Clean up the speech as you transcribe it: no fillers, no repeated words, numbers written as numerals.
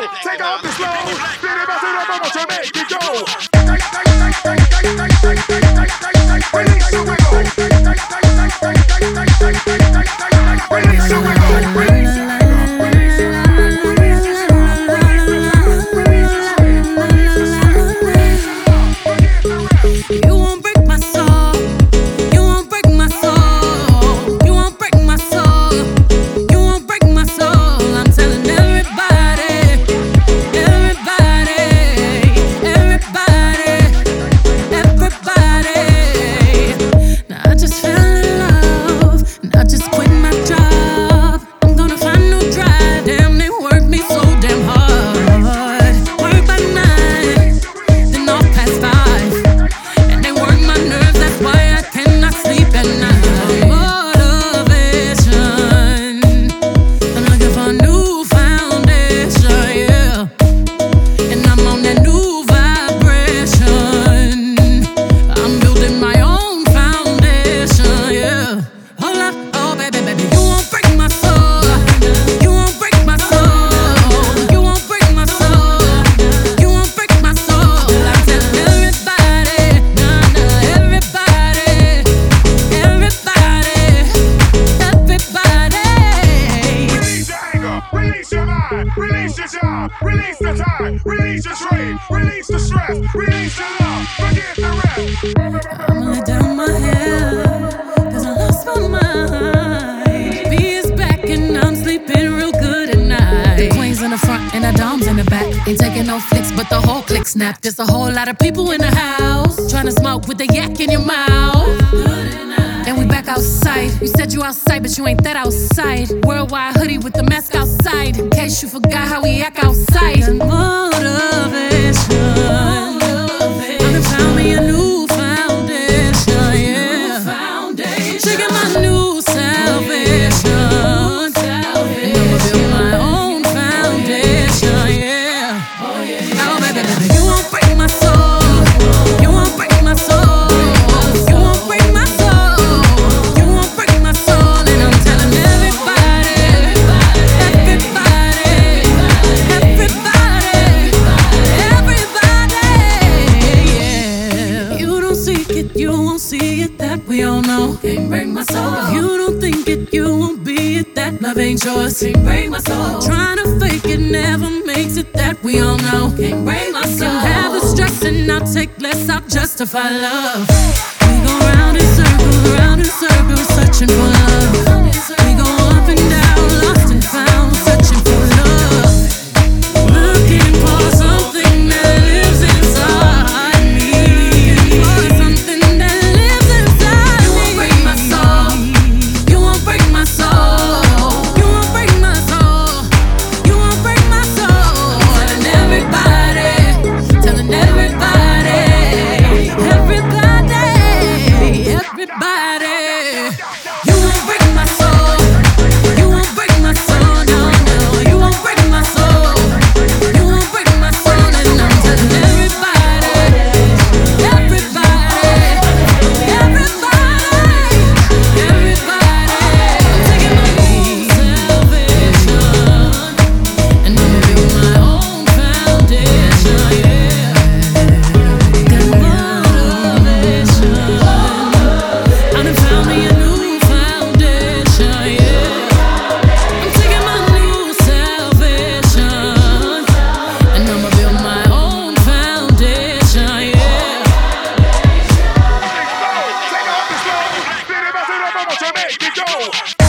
take off the slow. Spin it back to the bubble to make it go. Release the wiggle. Release the wiggle. Release the wiggle. Release the time, release the strain, release the stress, release the love, forget the rest. I'ma lay down my head, cause I lost my mind. B is back and I'm sleeping real good at night. The queen's in the front and the dom's in the back. Ain't taking no flicks, but the whole click snap. There's a whole lot of people in the house, trying to smoke with the yak in your mouth. And we back outside. You said you outside, but you ain't that outside. Worldwide hoodie with the mask outside, in case you forgot how we act outside. Motivation. I done found me a new foundation, yeah. Checking my new salvation. And I'ma build my own foundation, yeah. Oh, baby, you won't break my soul. You won't break my soul. You won't break my soul. You won't break my soul. And I'm telling everybody, yeah. You don't seek it, you won't see it, that we all know. Can't break my soul. If you don't think it, you won't be it, that love ain't yours. Can't break my soul. Trying to fake it never makes it, that we all know. Can't break my soul. Can have the stress and I'll take less, I'll justify love. We go round in circles, searching for love. We go up and down, lost and found, searching for love. Looking for something that lives inside me. For something that lives inside me. You won't break my soul. You won't break my soul. You won't break my soul. You won't break my soul. Telling everybody, telling everybody, everybody. You won't break my soul. You won't break my soul. No, no. You won't break my soul. You won't break my soul. And I'm telling everybody, everybody, everybody. I'm taking my own salvation, and I'ma build my own foundation, yeah. Got motivation. I done found me a new foundation, yeah. I'm taking my new salvation, and I'ma build my own foundation, yeah. Take off the slow, spin it back to the bubble to make it go.